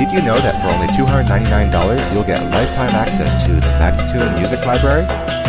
Did you know that for only $299 you'll get lifetime access to the Magnatune Music Library?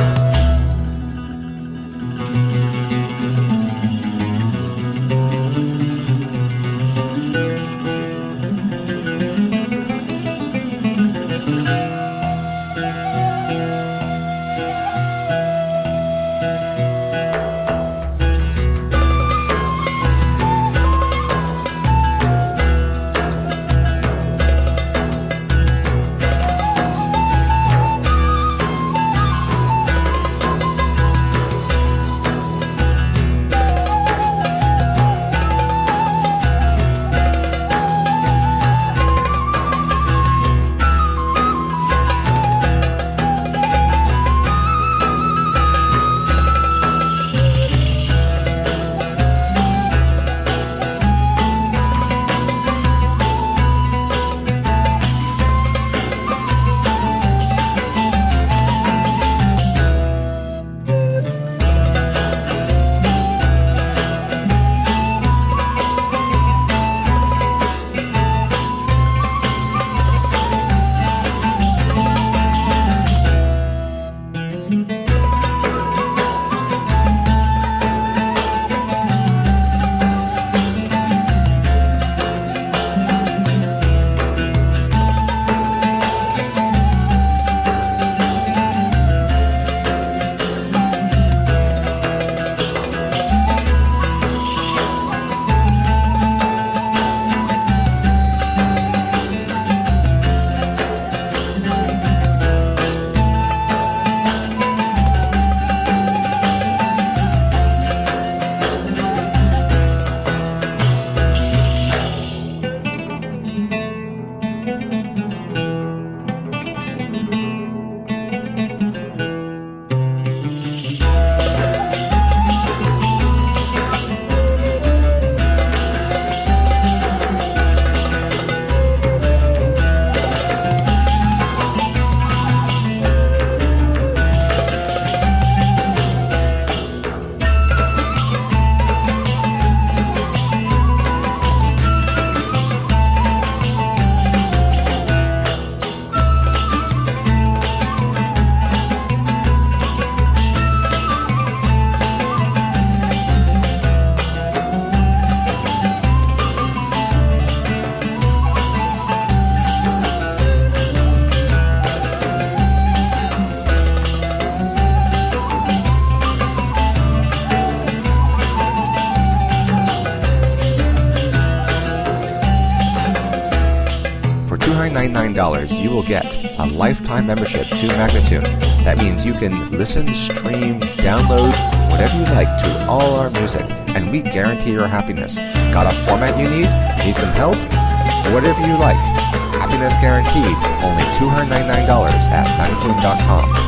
$99, you will get a lifetime membership to Magnatune. That means you can listen, stream, download, whatever you like to all our music, and we guarantee your happiness. Got a format you need? Need some help? Whatever you like. Happiness guaranteed. Only $299 at Magnatune.com.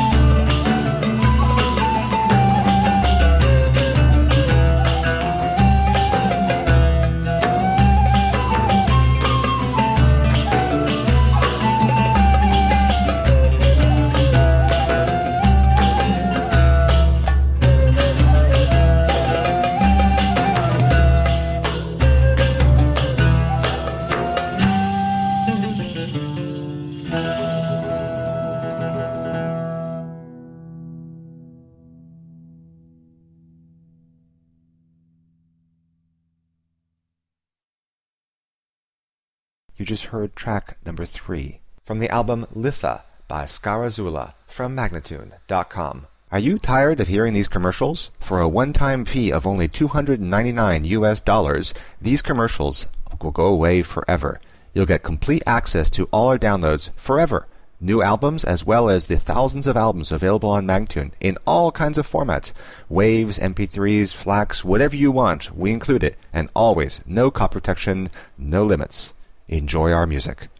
You just heard track number 3 from the album Litha by Scarazula from Magnatune.com. Are you tired of hearing these commercials? For a one-time fee of only $299 these commercials will go away forever. You'll get complete access to all our downloads forever. New albums as well as the thousands of albums available on Magnatune in all kinds of formats. Waves, MP3s, FLACs, whatever you want, we include it. And always, no copy protection, no limits. Enjoy our music.